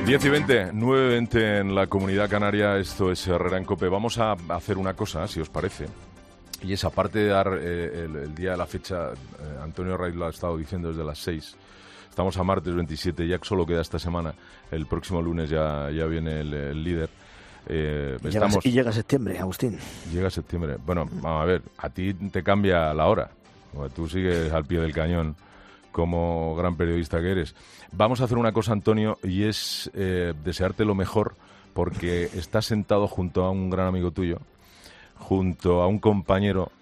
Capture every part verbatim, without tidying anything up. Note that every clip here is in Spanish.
diez y veinte, nueve y veinte en la Comunidad Canaria, esto es Herrera en COPE. Vamos a hacer una cosa, si os parece, y es, aparte de dar eh, el, el día de la fecha, eh, Antonio Raiz lo ha estado diciendo desde las seis, estamos a martes veintisiete, ya solo queda esta semana, el próximo lunes ya, ya viene el, el líder. Eh, y, estamos... llega, y llega septiembre, Agustín. Llega septiembre. Bueno, vamos a ver, a ti te cambia la hora, tú sigues al pie del cañón como gran periodista que eres. Vamos a hacer una cosa, Antonio, y es eh, desearte lo mejor, porque estás sentado junto a un gran amigo tuyo, junto a un compañero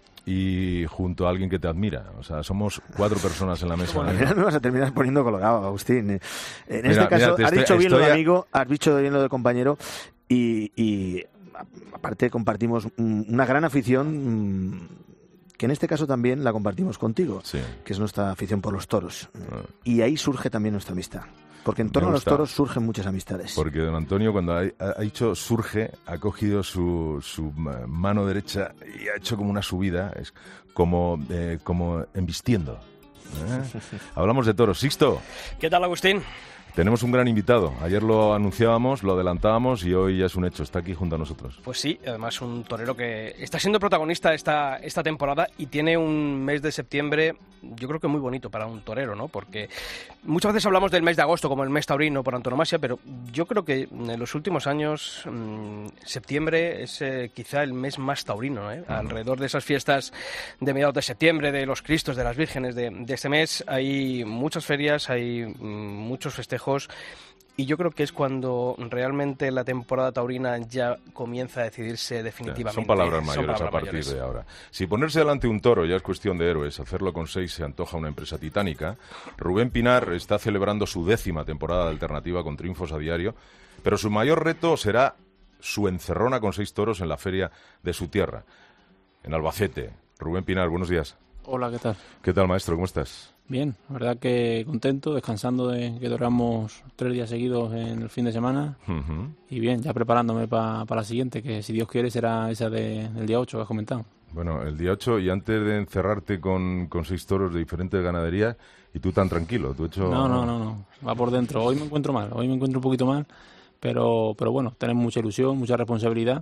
y junto a alguien que te admira. O sea, somos cuatro personas en la mesa. Bueno, al final me vas a terminar poniendo colgado, Agustín. En mira, este caso, mira, has dicho bien lo de a... amigo, has dicho bien lo de compañero, y, y aparte compartimos una gran afición, que en este caso también la compartimos contigo, sí, que es nuestra afición por los toros. Ah. Y ahí surge también nuestra amistad. Porque en torno a los toros surgen muchas amistades. Porque don Antonio, cuando ha, ha dicho surge, ha cogido su, su mano derecha y ha hecho como una subida, es como, eh, como embistiendo. ¿Eh? Hablamos de toros. Sixto. ¿Qué tal, Agustín? Tenemos un gran invitado. Ayer lo anunciábamos, lo adelantábamos y hoy ya es un hecho. Está aquí junto a nosotros. Pues sí, además un torero que está siendo protagonista esta, esta temporada y tiene un mes de septiembre, yo creo que muy bonito para un torero, ¿no? Porque muchas veces hablamos del mes de agosto como el mes taurino por antonomasia, pero yo creo que en los últimos años mmm, septiembre es eh, quizá el mes más taurino, ¿eh? Uh-huh. Alrededor de esas fiestas de mediados de septiembre, de los Cristos, de las Vírgenes de, de este mes, hay muchas ferias, hay mmm, muchos festejos. Y yo creo que es cuando realmente la temporada taurina ya comienza a decidirse definitivamente. Son palabras mayores Son palabras a partir mayores. de ahora. Si ponerse delante un toro ya es cuestión de héroes, hacerlo con seis se antoja una empresa titánica. Rubén Pinar está celebrando su décima temporada de alternativa con triunfos a diario, pero su mayor reto será su encerrona con seis toros en la feria de su tierra, en Albacete. Rubén Pinar, buenos días. Hola, ¿qué tal? ¿Qué tal, maestro? ¿Cómo estás? Bien, la verdad que contento, descansando de que toreamos tres días seguidos en el fin de semana. Uh-huh. Y bien, ya preparándome para pa la siguiente, que si Dios quiere será esa de, del día ocho que has comentado. Bueno, el día ocho, y antes de encerrarte con, con seis toros de diferentes ganaderías, y tú tan tranquilo, tú hecho... No, no, no, no, va por dentro. Hoy me encuentro mal, hoy me encuentro un poquito mal, pero, pero bueno, tenemos mucha ilusión, mucha responsabilidad.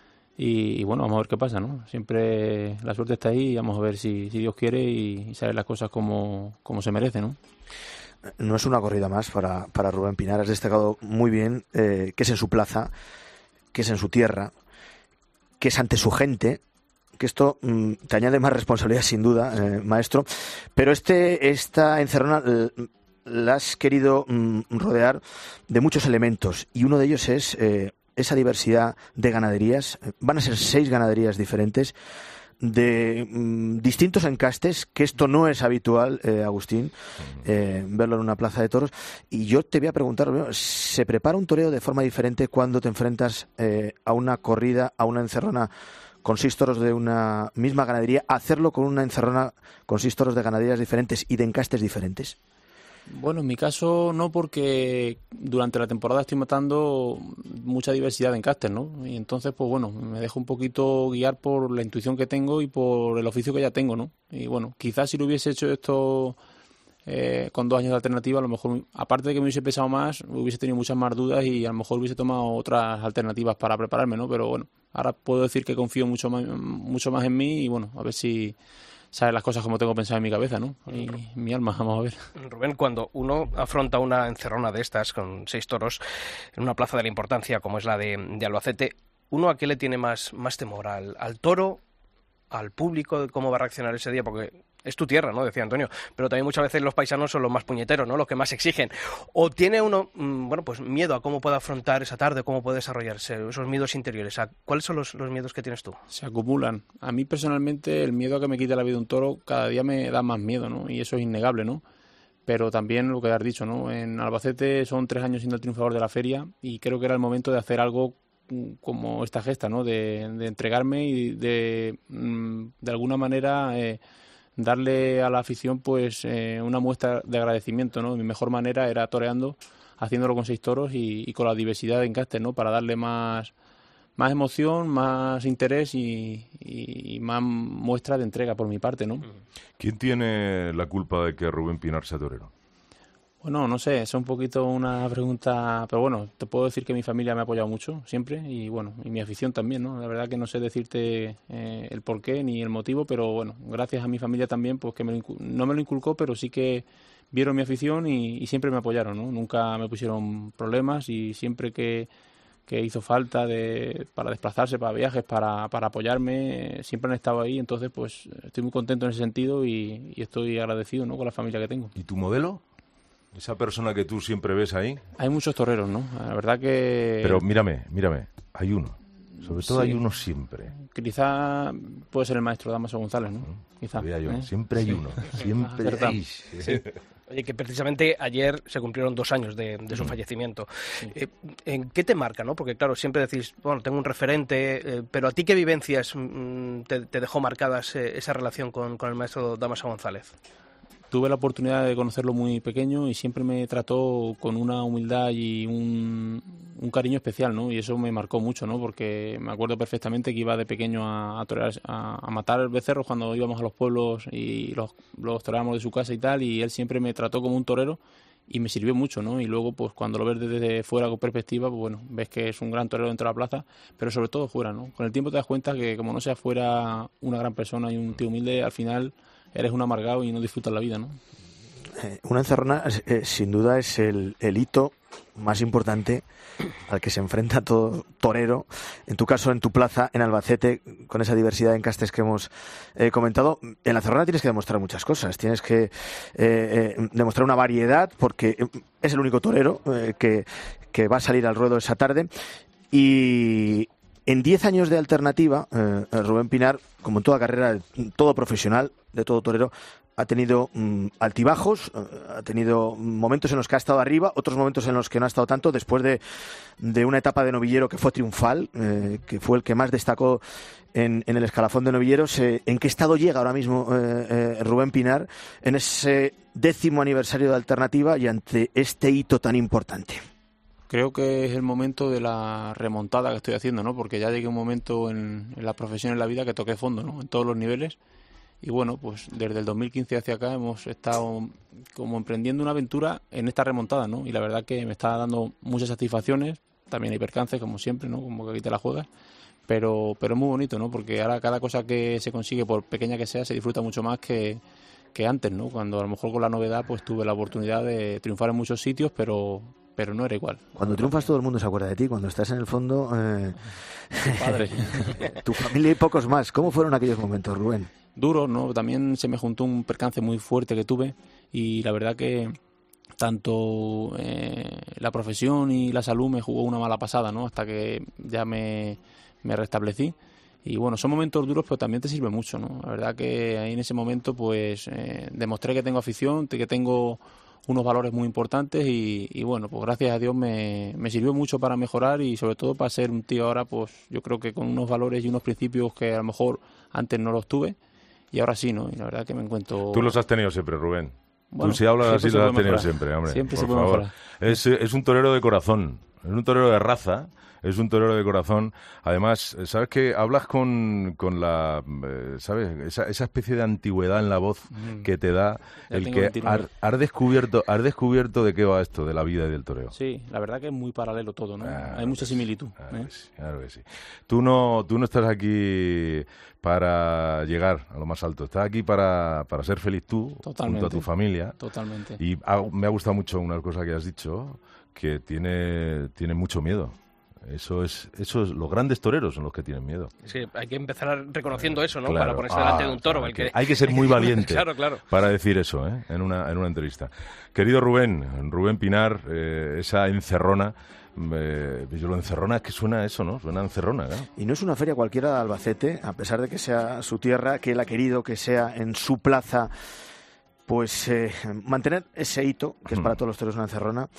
Y, y bueno, vamos a ver qué pasa, ¿no? Siempre la suerte está ahí y vamos a ver si, si Dios quiere y, y salen las cosas como, como se merecen, ¿no? No es una corrida más para, para Rubén Pinar. Has destacado muy bien eh, que es en su plaza, que es en su tierra, que es ante su gente, que esto mmm, te añade más responsabilidad sin duda, eh, maestro. Pero este esta encerrona eh, la has querido mmm, rodear de muchos elementos y uno de ellos es... Eh, esa diversidad de ganaderías. Van a ser seis ganaderías diferentes de mmm, distintos encastes, que esto no es habitual, eh, Agustín, eh, verlo en una plaza de toros. Y yo te voy a preguntar, ¿se prepara un toreo de forma diferente cuando te enfrentas eh, a una corrida, a una encerrona con seis toros de una misma ganadería, a hacerlo con una encerrona con seis toros de ganaderías diferentes y de encastes diferentes? Bueno, en mi caso no, porque durante la temporada estoy matando mucha diversidad de encastes, ¿no? Y entonces, pues bueno, me dejo un poquito guiar por la intuición que tengo y por el oficio que ya tengo, ¿no? Y bueno, quizás si lo hubiese hecho esto eh, con dos años de alternativa, a lo mejor, aparte de que me hubiese pesado más, hubiese tenido muchas más dudas y a lo mejor hubiese tomado otras alternativas para prepararme, ¿no? Pero bueno, ahora puedo decir que confío mucho más, mucho más en mí y bueno, a ver si... sabes las cosas como tengo pensado en mi cabeza, ¿no? Y mi alma, vamos a ver. Rubén, cuando uno afronta una encerrona de estas con seis toros en una plaza de la importancia como es la de, de Albacete, ¿uno a qué le tiene más, más temor? ¿Al, al toro? ¿Al público? ¿De cómo va a reaccionar ese día? Porque es tu tierra, ¿no? Decía Antonio. Pero también muchas veces los paisanos son los más puñeteros, ¿no? Los que más exigen. ¿O tiene uno, mmm, bueno, pues miedo a cómo puede afrontar esa tarde, cómo puede desarrollarse, esos miedos interiores? ¿Cuáles son los, los miedos que tienes tú? Se acumulan. A mí personalmente el miedo a que me quite la vida un toro cada día me da más miedo, ¿no? Y eso es innegable, ¿no? Pero también lo que has dicho, ¿no? En Albacete son tres años siendo el triunfador de la feria y creo que era el momento de hacer algo como esta gesta, ¿no? De, de entregarme y de, de alguna manera... Eh, darle a la afición pues eh, una muestra de agradecimiento, ¿no? Mi mejor manera era toreando, haciéndolo con seis toros y, y con la diversidad de encastes, ¿no? Para darle más, más emoción, más interés y, y, y más muestra de entrega por mi parte, ¿no? ¿Quién tiene la culpa de que Rubén Pinar sea torero? Bueno, no sé, es un poquito una pregunta, pero bueno, te puedo decir que mi familia me ha apoyado mucho, siempre, y bueno, y mi afición también, ¿no? La verdad que no sé decirte eh, el porqué ni el motivo, pero bueno, gracias a mi familia también, pues que me lo incu- no me lo inculcó, pero sí que vieron mi afición y, y siempre me apoyaron, ¿no? Nunca me pusieron problemas y siempre que, que hizo falta de, para desplazarse, para viajes, para, para apoyarme, eh, siempre han estado ahí, entonces pues estoy muy contento en ese sentido y, y estoy agradecido, ¿no? Con la familia que tengo. ¿Y tu modelo? Esa persona que tú siempre ves ahí. Hay muchos toreros, ¿no? La verdad que... Pero mírame, mírame, hay uno. Sobre todo Sí. hay uno siempre. Quizá puede ser el maestro Damaso González, ¿no? Quizá. Sabía yo, ¿eh? siempre hay Sí. uno. Siempre Acertado. hay. Sí. Oye, que precisamente ayer se cumplieron dos años de, de su fallecimiento. Eh, ¿En qué te marca, no? Porque claro, siempre decís, bueno, tengo un referente, eh, pero ¿a ti qué vivencias mm, te, te dejó marcadas eh, esa relación con, con el maestro Damaso González? Tuve la oportunidad de conocerlo muy pequeño y siempre me trató con una humildad y un, un cariño especial, ¿no? Y eso me marcó mucho, ¿no? Porque me acuerdo perfectamente que iba de pequeño a, a, torear, a, a matar becerros cuando íbamos a los pueblos y los, los toreábamos de su casa y tal, y él siempre me trató como un torero y me sirvió mucho, ¿no? Y luego, pues cuando lo ves desde fuera con perspectiva, pues bueno, ves que es un gran torero dentro de la plaza, pero sobre todo fuera, ¿no? Con el tiempo te das cuenta que como no sea fuera una gran persona y un tío humilde, al final eres un amargado y no disfrutas la vida, ¿no? Eh, una encerrona, eh, sin duda, es el, el hito más importante al que se enfrenta todo torero. En tu caso, en tu plaza, en Albacete, con esa diversidad de encastes que hemos eh, comentado. En la encerrona tienes que demostrar muchas cosas. Tienes que eh, eh, demostrar una variedad, porque es el único torero eh, que, que va a salir al ruedo esa tarde. Y en diez años de alternativa, eh, Rubén Pinar, como en toda carrera, todo profesional, de todo torero, ha tenido mm, altibajos, eh, ha tenido momentos en los que ha estado arriba, otros momentos en los que no ha estado tanto, después de, de una etapa de novillero que fue triunfal, eh, que fue el que más destacó en, en el escalafón de novilleros. Eh, ¿En qué estado llega ahora mismo eh, eh, Rubén Pinar en ese décimo aniversario de alternativa y ante este hito tan importante? Creo que es el momento de la remontada que estoy haciendo, ¿no? Porque ya llegué a un momento en, en la profesión, en la vida, que toqué fondo, ¿no? En todos los niveles. Y bueno, pues desde el dos mil quince hacia acá hemos estado como emprendiendo una aventura en esta remontada, ¿no? Y la verdad que me está dando muchas satisfacciones. También hay percances, como siempre, ¿no? Como que aquí te la juegas. Pero, pero es muy bonito, ¿no? Porque ahora cada cosa que se consigue, por pequeña que sea, se disfruta mucho más que, que antes, ¿no? Cuando a lo mejor con la novedad pues tuve la oportunidad de triunfar en muchos sitios, pero... pero no era igual. Cuando triunfas todo el mundo se acuerda de ti, cuando estás en el fondo, eh... padre. tu familia y pocos más. ¿Cómo fueron aquellos momentos, Rubén? Duro, ¿no? También se me juntó un percance muy fuerte que tuve y la verdad que tanto eh, la profesión y la salud me jugó una mala pasada, ¿no? Hasta que ya me, me restablecí. Y bueno, son momentos duros, pero también te sirve mucho, ¿no? La verdad que ahí en ese momento pues eh, demostré que tengo afición, que tengo unos valores muy importantes y, y bueno, pues gracias a Dios me, me sirvió mucho para mejorar y sobre todo para ser un tío ahora, pues yo creo que con unos valores y unos principios que a lo mejor antes no los tuve y ahora sí, ¿no? Y la verdad que me encuentro... Tú los has tenido siempre, Rubén. Bueno, Tú si hablas así se los puede has tenido mejorar. siempre, hombre. Siempre por se puede favor. mejorar. Es, es un torero de corazón, es un torero de raza. Es un torero de corazón. Además, ¿sabes qué? Hablas con, con la... Eh, ¿Sabes? Esa, esa especie de antigüedad en la voz Mm. que te da Ya el tengo que veintinueve. has, has descubierto, has descubierto de qué va esto, de la vida y del toreo. Sí, la verdad que es muy paralelo todo, ¿no? Claro Hay mucha que sí, similitud. Claro, ¿eh? que sí, claro que sí. Tú no, tú no estás aquí para llegar a lo más alto. Estás aquí para, para ser feliz tú, Totalmente. junto a tu familia. Totalmente. Y ha- me ha gustado mucho una cosa que has dicho, que tiene, tiene mucho miedo. Eso es, eso es, los grandes toreros son los que tienen miedo. Sí, hay que empezar reconociendo eso, ¿no? Claro. Para ponerse Ah, delante de un toro. claro, el que... Hay que ser muy valiente Claro, claro. para decir eso, ¿eh? en, una, en una entrevista. Querido Rubén, Rubén Pinar, eh, esa encerrona, eh, yo lo encerrona es que suena eso, ¿no? Suena encerrona, claro. Y no es una feria cualquiera de Albacete, a pesar de que sea su tierra, que él ha querido que sea en su plaza, pues eh, mantener ese hito, que es para todos los toreros una encerrona.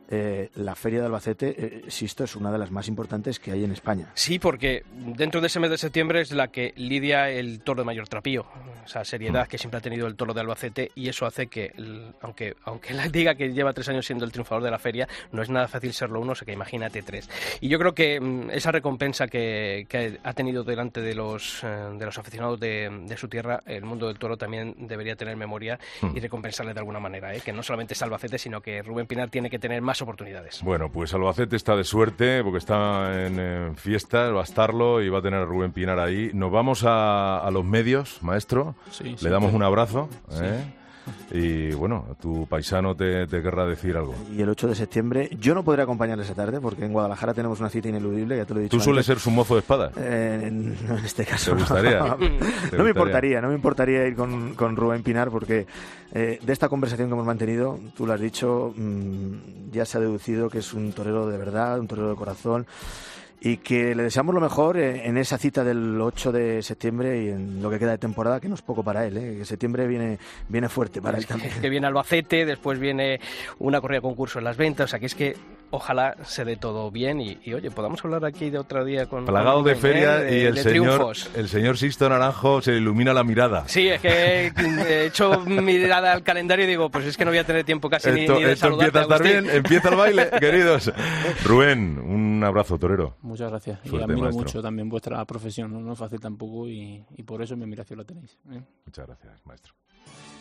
eh, la Feria de Albacete, eh, insisto, es una de las más importantes que hay en España. Sí, porque dentro de ese mes de septiembre es la que lidia el toro de mayor trapío, esa seriedad que siempre ha tenido el toro de Albacete, y eso hace que, el, aunque aunque la diga que lleva tres años siendo el triunfador de la feria, no es nada fácil serlo uno, o sea que imagínate tres. Y yo creo que mm, esa recompensa que, que ha tenido delante de los, eh, de los aficionados de, de su tierra, el mundo del toro también debería tener memoria y recompensarle de alguna manera, ¿eh? Que no solamente es Albacete, sino que Rubén Pinar tiene que tener más oportunidades. Bueno, pues Albacete está de suerte porque está en, en fiestas, va a estarlo y va a tener a Rubén Pinar ahí. Nos vamos a, a los medios, maestro. Sí, Le sí, damos sí. un abrazo. Sí. ¿eh? Y bueno, tu paisano te, te querrá decir algo. Y el ocho de septiembre, yo no podré acompañarle esa tarde porque en Guadalajara tenemos una cita ineludible, ya te lo he dicho ¿Tú sueles antes. ser su mozo de espadas? Eh, no, en este caso ¿Te gustaría? no. ¿Te No gustaría? me importaría, no me importaría ir con, con Rubén Pinar porque eh, de esta conversación que hemos mantenido, tú lo has dicho, mmm, ya se ha deducido que es un torero de verdad, un torero de corazón, y que le deseamos lo mejor en esa cita del ocho de septiembre y en lo que queda de temporada, que no es poco para él, ¿eh? Que septiembre viene, viene fuerte para él también. Que viene Albacete, después viene una corrida concurso en las ventas, o sea que es que ojalá se dé todo bien y, y oye, podamos hablar aquí de otro día con... Plagado con de Rubén, feria ¿eh? de, y el de señor, triunfos. el señor Sixto Naranjo se le ilumina la mirada. Sí, es que he hecho mirada al calendario y digo, pues es que no voy a tener tiempo casi ni, Esto, ni de esto saludarte, empieza a estar Agustín. bien, empieza el baile, queridos. Rubén, un abrazo, torero. Muchas gracias. Suerte, y admiro maestro. mucho también vuestra profesión, no, no es fácil tampoco y, y por eso mi admiración la tenéis, ¿eh? Muchas gracias, maestro.